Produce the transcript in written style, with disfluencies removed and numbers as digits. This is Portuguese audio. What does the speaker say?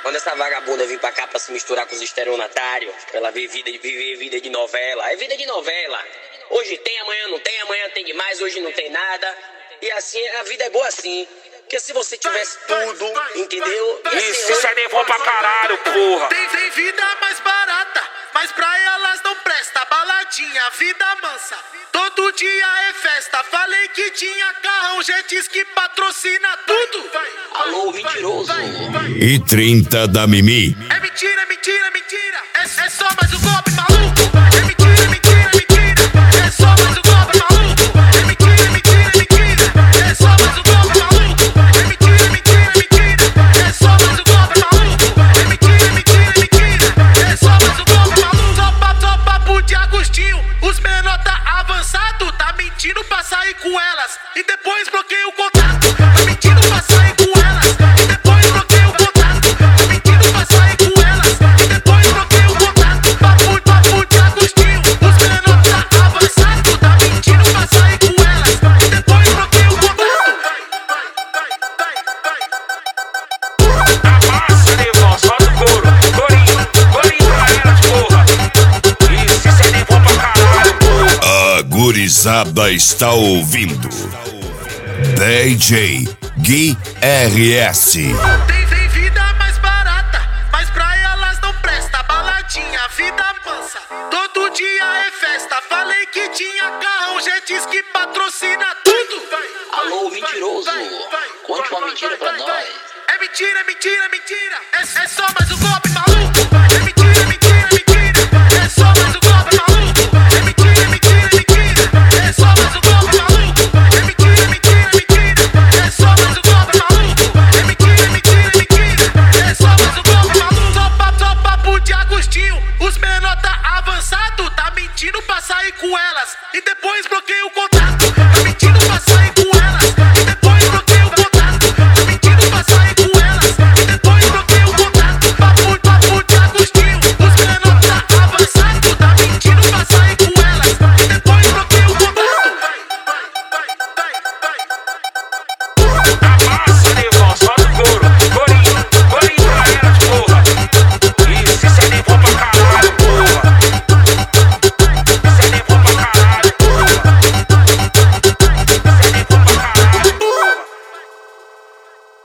Quando essa vagabunda vir pra cá pra se misturar com os estelionatários, pra ela viver vida de novela. É vida de novela. Hoje tem, amanhã não tem, amanhã tem demais, hoje não tem nada. E assim, a vida é boa assim. Porque se você tivesse tudo, entendeu? Isso é bom pra caralho, porra. Tem vida mais barata, mas pra elas não presta. Baladinha, vida mansa, todo dia é festa. Falei que tinha carrão, jets que patrocina tudo. Alô, mentiroso. E 30 da Mimi. É mentira, mentira, mentira. É só mais um golpe maluco. É mentira, mentira, mentira. É só mais um golpe maluco. É mentira, mentira, mentira. É só mais um golpe maluco. É mentira, mentira, mentira. É só mais um golpe maluco. É mentira, mentira, mentira. É só mais um golpe maluco. Só papo de Agostinho. Os menor tá avançado. Tá mentindo pra sair com elas. E depois bloqueia o contato. Tá mentindo pra sair com elas. E depois bloqueia o contato. Tá mentindo pra sair com elas. E depois bloqueia o contato. Papo de Agostinho. Os menor tá avançado. Tá mentindo pra sair com elas. E depois bloqueia o contato. Abaixa, negão, solta o couro. Corinho pra elas, porra. Isso é bom pra caralho, porra. A gurizada está ouvindo. DJ Gui RS. Tem vida mais barata, mas pra elas não presta. Baladinha, vida mansa, todo dia é festa. Falei que tinha carrão, jets que patrocina tudo. Alô, mentiroso. Conte uma mentira pra nós. É mentira, mentira, mentira. É só mais um golpe